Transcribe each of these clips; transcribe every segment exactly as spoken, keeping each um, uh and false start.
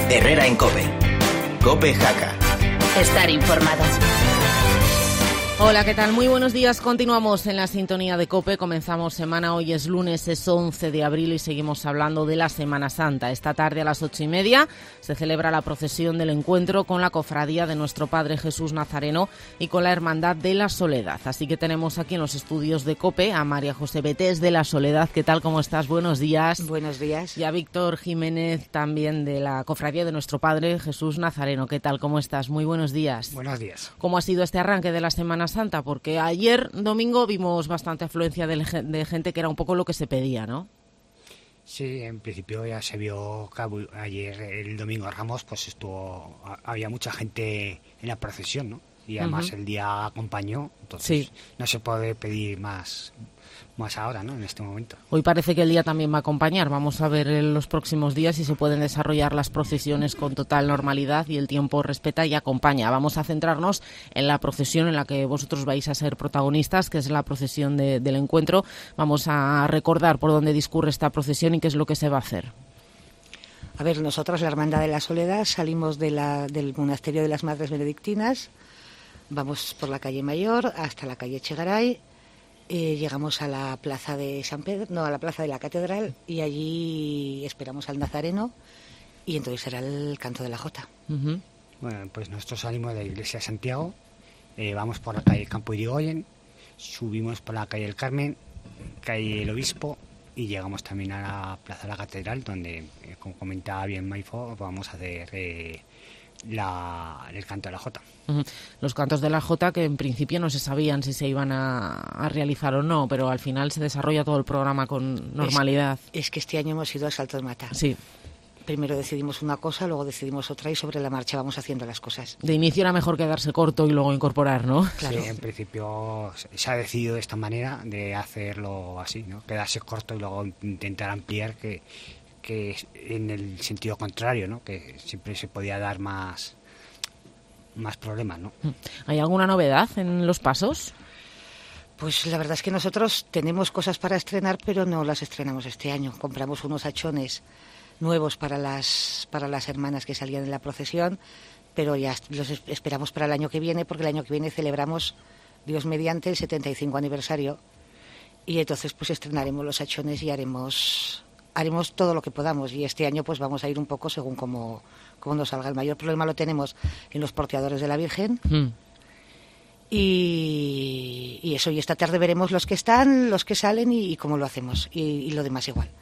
Herrera en COPE. COPE Jaca. Estar informado. Hola, ¿qué tal? Muy buenos días. Continuamos en la sintonía de COPE. Comenzamos semana. Hoy es lunes, es once de abril y seguimos hablando de la Semana Santa. Esta tarde a las ocho y media se celebra la procesión del encuentro con la cofradía de nuestro Padre Jesús Nazareno y con la Hermandad de la Soledad. Así que tenemos aquí en los estudios de COPE a María José Betés de la Soledad. ¿Qué tal? ¿Cómo estás? Buenos días. Buenos días. Y a Víctor Jiménez también de la cofradía de nuestro Padre Jesús Nazareno. ¿Qué tal? ¿Cómo estás? Muy buenos días. Buenos días. ¿Cómo ha sido este arranque de la Semana Santa? Porque ayer, domingo, vimos bastante afluencia de, de gente, que era un poco lo que se pedía, ¿no? Sí, en principio ya se vio que ayer, el domingo de Ramos, pues estuvo, había mucha gente en la procesión, ¿no? Y además uh-huh. el día acompañó, entonces sí. no se puede pedir más, más ahora, ¿no? En este momento. Hoy parece que el día también va a acompañar. Vamos a ver en los próximos días si se pueden desarrollar las procesiones con total normalidad y el tiempo respeta y acompaña. Vamos a centrarnos en la procesión en la que vosotros vais a ser protagonistas, que es la procesión de, del encuentro. Vamos a recordar por dónde discurre esta procesión y qué es lo que se va a hacer. A ver, nosotros, la Hermandad de la Soledad, salimos de la, del monasterio de las Madres Benedictinas, vamos por la calle Mayor hasta la calle Echegaray, eh, llegamos a la plaza de San Pedro, no, a la plaza de la Catedral, y allí esperamos al Nazareno y entonces será el canto de la Jota. Uh-huh. Bueno, pues nosotros salimos de la iglesia de Santiago, eh, vamos por la calle Campo Irigoyen, subimos por la calle El Carmen, calle El Obispo, y llegamos también a la plaza de la Catedral, donde, eh, como comentaba bien Maifo, vamos a hacer eh, la, el canto de la Jota. Uh-huh. Los cantos de la Jota, que en principio no se sabían si se iban a, a realizar o no, pero al final se desarrolla todo el programa con normalidad. Es, es que este año hemos ido a salto de mata. Sí. Primero decidimos una cosa, luego decidimos otra y sobre la marcha vamos haciendo las cosas. De inicio era mejor quedarse corto y luego incorporar, ¿no? Claro. Sí, en principio se ha decidido de esta manera, de hacerlo así, ¿no? Quedarse corto y luego intentar ampliar, que, que en el sentido contrario, ¿no? Que siempre se podía dar más, más problemas, ¿no? ¿Hay alguna novedad en los pasos? Pues la verdad es que nosotros tenemos cosas para estrenar, pero no las estrenamos este año. Compramos unos hachones nuevos para las para las hermanas que salían en la procesión, pero ya los esperamos para el año que viene, porque el año que viene celebramos, Dios mediante, el setenta y cinco aniversario, y entonces pues estrenaremos los hachones y haremos haremos todo lo que podamos, y este año pues vamos a ir un poco según cómo, cómo nos salga. El mayor problema lo tenemos en los porteadores de la Virgen, mm. y, y eso, y esta tarde veremos los que están, los que salen y, y cómo lo hacemos, y, y lo demás igual.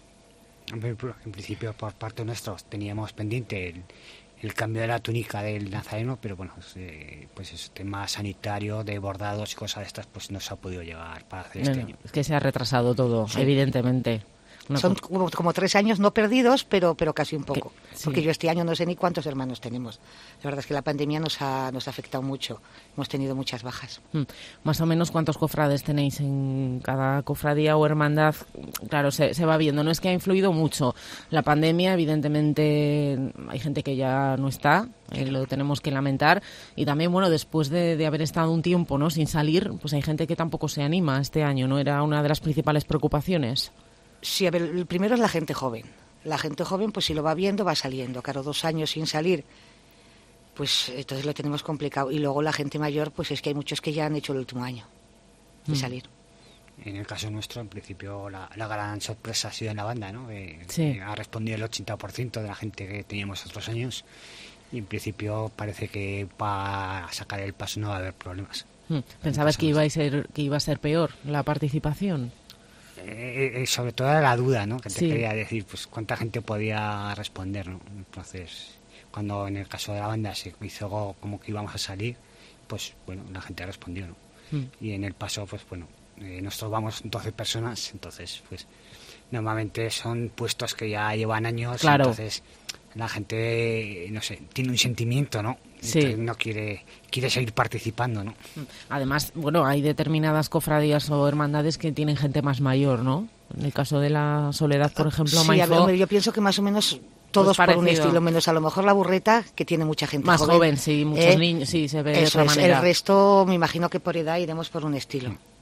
En principio, por parte nuestra, teníamos pendiente el, el cambio de la túnica del Nazareno, pero bueno, eh, pues es tema sanitario, de bordados y cosas de estas, pues no se ha podido llegar para hacer este no, año. Es que se ha retrasado todo, sí. Evidentemente. Una Son como, como tres años no perdidos, pero pero casi un poco. Que, sí. Porque yo este año no sé ni cuántos hermanos tenemos. La verdad es que la pandemia nos ha, nos ha afectado mucho. Hemos tenido muchas bajas. Mm. Más o menos, ¿cuántos cofrades tenéis en cada cofradía o hermandad? Claro, se, se va viendo. No es que ha influido mucho la pandemia. Evidentemente hay gente que ya no está. Eh, lo tenemos que lamentar. Y también, bueno, después de, de haber estado un tiempo, ¿no?, sin salir, pues hay gente que tampoco se anima este año, ¿no? Era una de las principales preocupaciones. Sí, a ver, el primero es la gente joven. La gente joven, pues si lo va viendo, va saliendo. Claro, dos años sin salir, pues entonces lo tenemos complicado. Y luego la gente mayor, pues es que hay muchos que ya han hecho el último año de mm. salir. En el caso nuestro, en principio, la, la gran sorpresa ha sido en la banda, ¿no? Eh, sí. eh, ha respondido el ochenta por ciento de la gente que teníamos otros años. Y en principio parece que para sacar el paso no va a haber problemas. Mm. ¿Pensabas que iba a ser, que iba a ser peor la participación? Eh, eh, sobre todo era la duda, ¿no? Que te sí. quería decir, pues cuánta gente podía responder, ¿no? Entonces, cuando en el caso de la banda se hizo como que íbamos a salir, pues bueno, la gente respondió, ¿no? Mm. Y en el paso, pues bueno, eh, nosotros vamos doce personas, entonces, pues normalmente son puestos que ya llevan años, claro. Entonces la gente, no sé, tiene un sentimiento, ¿no? Sí. No quiere quiere seguir participando, ¿no? Además, bueno, hay determinadas cofradías o hermandades que tienen gente más mayor, ¿no? En el caso de la Soledad, por ejemplo, sí, Maifo, a ver, yo pienso que más o menos todos pues por un estilo, menos a lo mejor la Burreta, que tiene mucha gente más joven. joven, sí, muchos ¿Eh? niños, sí, se ve Eso de otra es, manera. el resto, me imagino que por edad iremos por un estilo.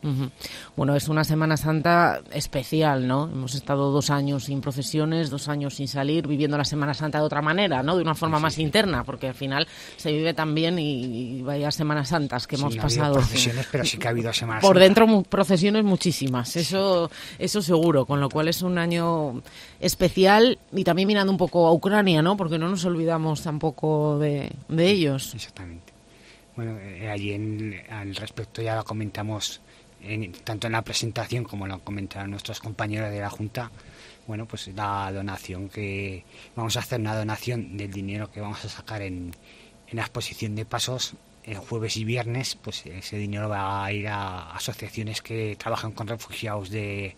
Uh-huh. Bueno, es una Semana Santa especial, ¿no? Hemos estado dos años sin procesiones, dos años sin salir, viviendo la Semana Santa de otra manera, ¿no? De una forma sí, más sí. interna, porque al final se vive tan bien y, y vaya Semanas Santas que sí, hemos no pasado. Ha habido procesiones, pero sí que ha habido Semanas Por Santa. dentro mu- procesiones muchísimas, eso, eso seguro, con lo cual es un año especial y también mirando un poco a Ucrania, ¿no? Porque no nos olvidamos tampoco de, de ellos. Exactamente. Bueno, eh, allí en, al respecto ya lo comentamos en, tanto en la presentación como lo comentaron nuestros compañeros de la Junta. Bueno, pues la donación que vamos a hacer, una donación del dinero que vamos a sacar en, en la exposición de pasos el jueves y viernes, pues ese dinero va a ir a asociaciones que trabajan con refugiados de,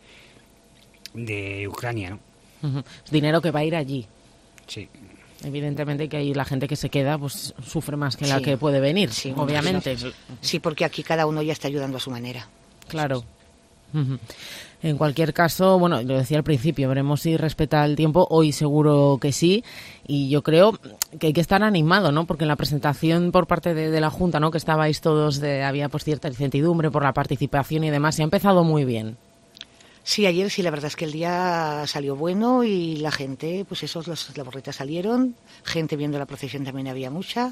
de Ucrania, ¿no? Uh-huh. Dinero que va a ir allí. Sí. Evidentemente que ahí la gente que se queda pues sufre más que la sí. que puede venir, sí, obviamente. Sí, porque aquí cada uno ya está ayudando a su manera. Claro. Uh-huh. En cualquier caso, bueno, lo decía al principio, veremos si respeta el tiempo. Hoy seguro que sí. Y yo creo que hay que estar animado, ¿no? Porque en la presentación por parte de, de la Junta, ¿no? Que estabais todos, de, había pues cierta incertidumbre por la participación y demás. Y ha empezado muy bien. Sí, ayer sí, la verdad es que el día salió bueno y la gente, pues esos, los, las borritas salieron, gente viendo la procesión también había mucha,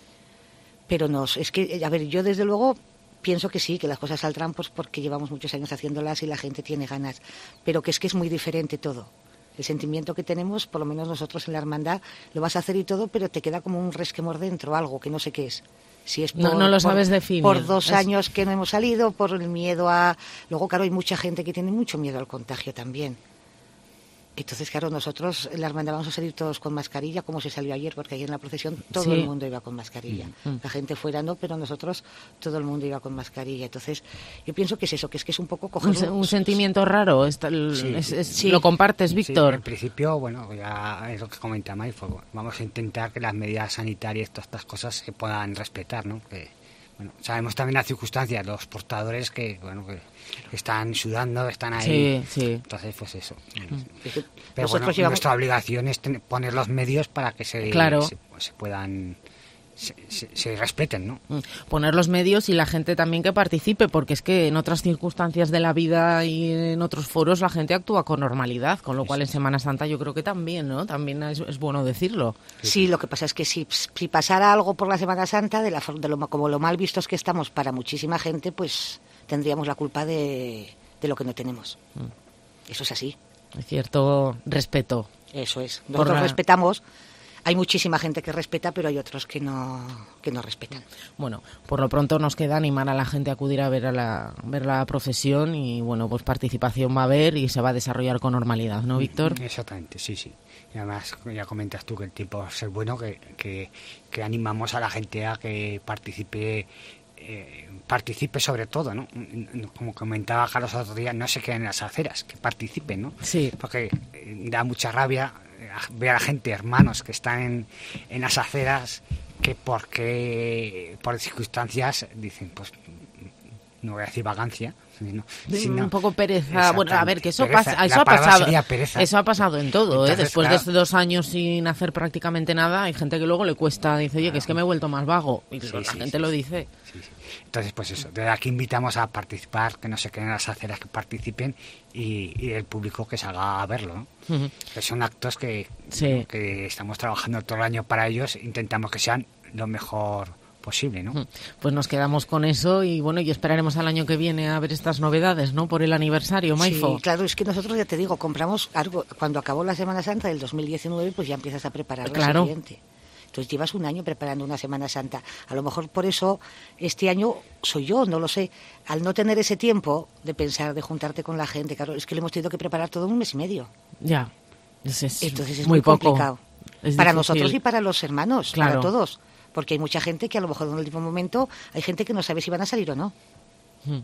pero no, es que, a ver, yo desde luego pienso que sí, que las cosas saldrán pues porque llevamos muchos años haciéndolas y la gente tiene ganas, pero que es que es muy diferente todo. El sentimiento que tenemos, por lo menos nosotros en la hermandad, lo vas a hacer y todo, pero te queda como un resquemor dentro, algo que no sé qué es. Si es por, no, no lo por, sabes definir. Por dos es... años que no hemos salido, por el miedo a... Luego, claro, hay mucha gente que tiene mucho miedo al contagio también. Entonces, claro, nosotros en la hermandad vamos a salir todos con mascarilla, como se salió ayer, porque ayer en la procesión todo sí. el mundo iba con mascarilla. Mm. La gente fuera no, pero nosotros todo el mundo iba con mascarilla. Entonces, yo pienso que es eso, que es que es un poco coger... Un, un sentimiento raro, está el, sí, es, es, sí. ¿Lo compartes, Víctor? Sí, en principio, bueno, ya es lo que comenta Maifo, vamos a intentar que las medidas sanitarias, todas estas cosas se puedan respetar, ¿no? Que, bueno, sabemos también las circunstancias, los portadores que, bueno, que están sudando, están ahí. Sí, sí. Entonces, pues eso. Mm. Pero bueno, llevamos... nuestra obligación es tener, poner los medios para que se, claro. se, se puedan... Se, se, se respeten, ¿no? Poner los medios y la gente también que participe, porque es que en otras circunstancias de la vida y en otros foros la gente actúa con normalidad, con lo cual en Semana Santa yo creo que también, ¿no? También es, es bueno decirlo. Sí, sí, lo que pasa es que si, si pasara algo por la Semana Santa, de la, de lo, como lo mal vistos que estamos para muchísima gente, pues tendríamos la culpa de, de lo que no tenemos. Mm. Eso es así. Es cierto respeto. Eso es. Nosotros la... respetamos. Hay muchísima gente que respeta, pero hay otros que no que no respetan. Bueno, por lo pronto nos queda animar a la gente a acudir a ver a la ver la procesión y bueno, pues participación va a haber y se va a desarrollar con normalidad, ¿no, Víctor? Exactamente, sí, sí. Y además ya comentas tú que el tiempo va a ser bueno, que que, que animamos a la gente a que participe. Eh, participe sobre todo, ¿no? Como comentaba Carlos otro día, no se queden en las aceras, que participen, ¿no? Sí. Porque eh, da mucha rabia ver a la gente, hermanos que están en, en las aceras, que porque por circunstancias dicen, pues no voy a decir vagancia, sino, sino un poco pereza. Bueno, a ver, que eso pereza, pasa, eso ha pasado, pereza. eso ha pasado en todo. Entonces, ¿eh? Después claro, de dos años sin hacer prácticamente nada, hay gente que luego le cuesta, dice, oye, claro, que es que me he vuelto más vago, y sí, la sí, gente sí, lo dice. Sí, sí. Entonces, pues eso, desde aquí invitamos a participar, que no se queden en las aceras, que participen y, y el público que salga a verlo, ¿no? Uh-huh. Que son actos que, sí. ¿no? que estamos trabajando todo el año para ellos, intentamos que sean lo mejor posible, ¿no? Pues nos quedamos con eso y bueno, y esperaremos al año que viene a ver estas novedades, ¿no? Por el aniversario, Maifo. Sí, claro, es que nosotros ya te digo, compramos algo, cuando acabó la Semana Santa del dos mil diecinueve, pues ya empiezas a preparar claro. la siguiente. Entonces llevas un año preparando una Semana Santa. A lo mejor por eso este año soy yo, no lo sé. Al no tener ese tiempo de pensar, de juntarte con la gente, claro, es que le hemos tenido que preparar todo un mes y medio. Ya, es, es entonces es muy, muy poco. complicado. Es para difícil. Nosotros y para los hermanos, claro. para todos. Porque hay mucha gente que a lo mejor en el último momento hay gente que no sabe si van a salir o no. Hmm.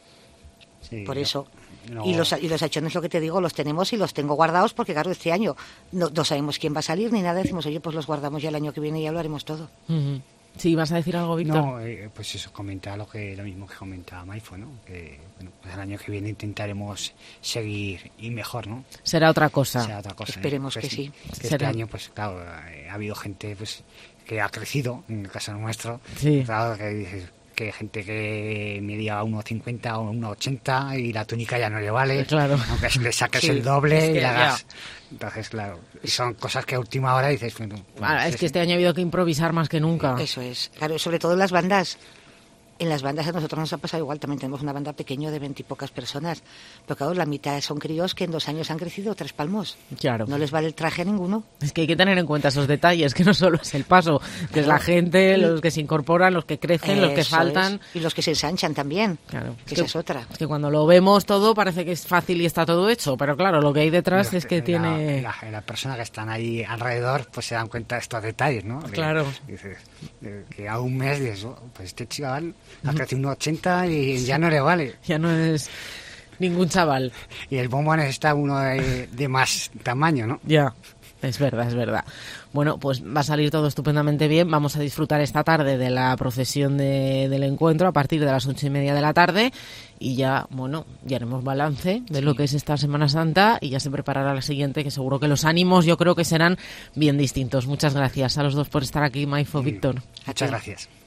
Sí, por eso. No. Y los y los achones, lo que te digo, los tenemos y los tengo guardados porque, claro, este año no, no sabemos quién va a salir ni nada. Decimos, oye, pues los guardamos ya el año que viene y ya lo haremos todo. Uh-huh. Sí, ¿vas a decir algo, Víctor? No, eh, pues eso, comentar lo, que, lo mismo que comentaba Maifo, ¿no? Que bueno, pues el año que viene intentaremos seguir y mejor, ¿no? Será otra cosa. Será otra cosa. Esperemos ¿eh? que pues, sí. Que este año, pues claro, ha habido gente pues que ha crecido, en el caso nuestro. Sí. Claro, que dices, que hay gente que medía uno cincuenta o uno ochenta y la túnica ya no le vale, claro. aunque le saques Sí, el doble es que y le hagas... ya. Entonces, claro, son cosas que a última hora dices... Bueno, Ah, es que este año ha habido que improvisar más que nunca. Eso es. Claro, sobre todo en las bandas. En las bandas a nosotros nos ha pasado igual. También tenemos una banda pequeña de veintipocas personas. Pero claro, la mitad son críos que en dos años han crecido tres palmos. Claro. No les vale el traje a ninguno. Es que hay que tener en cuenta esos detalles, que no solo es el paso, que es la gente, los que se incorporan, los que crecen, los que Eso faltan. es. Y los que se ensanchan también. Claro. Que Es esa que, es otra. es que cuando lo vemos todo parece que es fácil y está todo hecho, pero claro, lo que hay detrás Los es que la, tiene... La, la persona que están ahí alrededor pues se dan cuenta de estos detalles, ¿no? Claro. Dices, que a un mes dices, oh, pues este chaval ha crecido un ochenta y ya no le vale. Ya no es ningún chaval. Y el bombo necesita uno de, de más tamaño, ¿no? Ya, es verdad, es verdad. Bueno, pues va a salir todo estupendamente bien. Vamos a disfrutar esta tarde de la procesión de, del encuentro a partir de las ocho y media de la tarde y ya, bueno, ya haremos balance de sí. lo que es esta Semana Santa y ya se preparará la siguiente, que seguro que los ánimos yo creo que serán bien distintos. Muchas gracias a los dos por estar aquí, Maifo, Sí. Víctor. Muchas gracias.